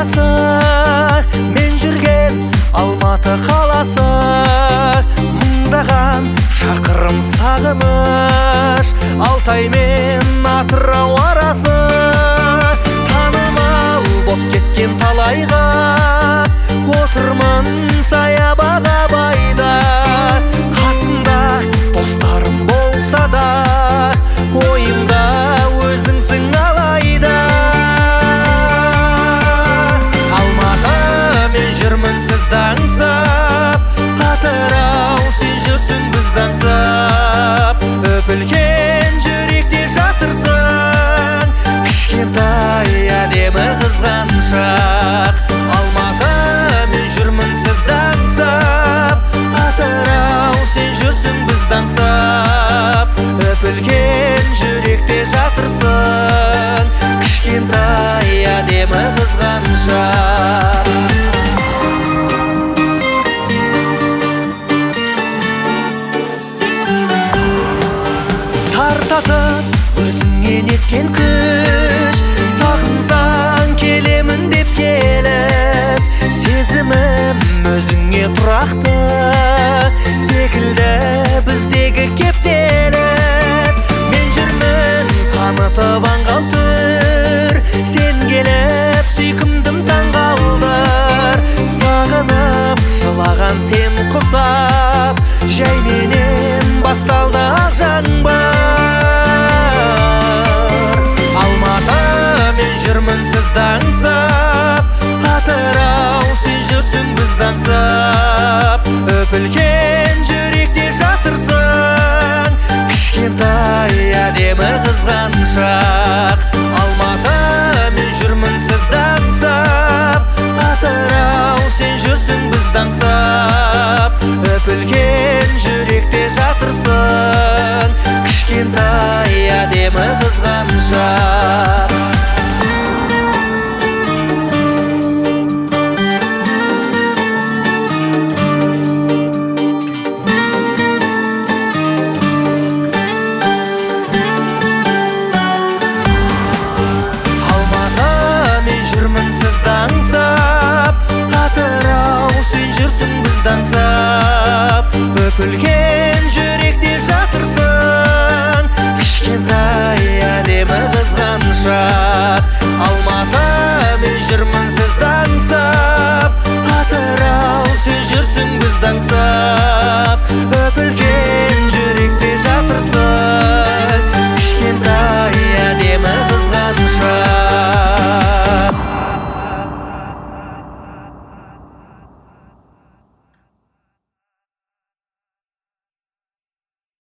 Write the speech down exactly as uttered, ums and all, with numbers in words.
қаласы, мен жүрген Алматы қаласы. Мыңдаған шақырым сағыныш, Алтай мен Атырау арасы. Танымал боп кеткен талайға, отырмын саябақ абайда. Қасымда достарым болса да, ойымда өзіңсің алайда. Алматы, мен жүрмін сізді аңсап, Атырау, сен жүрсің бізді аңсап. Өпілген жүректе жатырсың, кішкентай әдемі қызғаншақ. Алматы, мен жүрмін сізді аңсап, Атырау, сен жүрсің бізді аңсап. Өпілген жүректе жатырсың, кішкентай әдемі қызғаншақ. Тартатын өзіңе неткен күш, сағынсаң келемін деп келіс. Сезімім өзіңе тұрақты, секілді біздегі кептеліс. Мен жүрмін танытып аңғал түр, сен келіп сүйкімдім таңғалдыр. Сағынып жылаған сен құсап, жайменен басталды ақ жаңбыр. Алматы, мен жүрмін сізді аңсап, Атырау, сен жүрсің бізді аңсап. Өпілген жүректе жатырсың, кішкентай әдемі қызғаншақ. Алматы, мен жүрмін сізді аңсап, Атырау, сен жүрсің бізді аңсап. Өпілген жүректе жатырсың, кішкентай әдемі қызғаншақ. Аңсап, өпілген жүректе жатырсың, кішкентай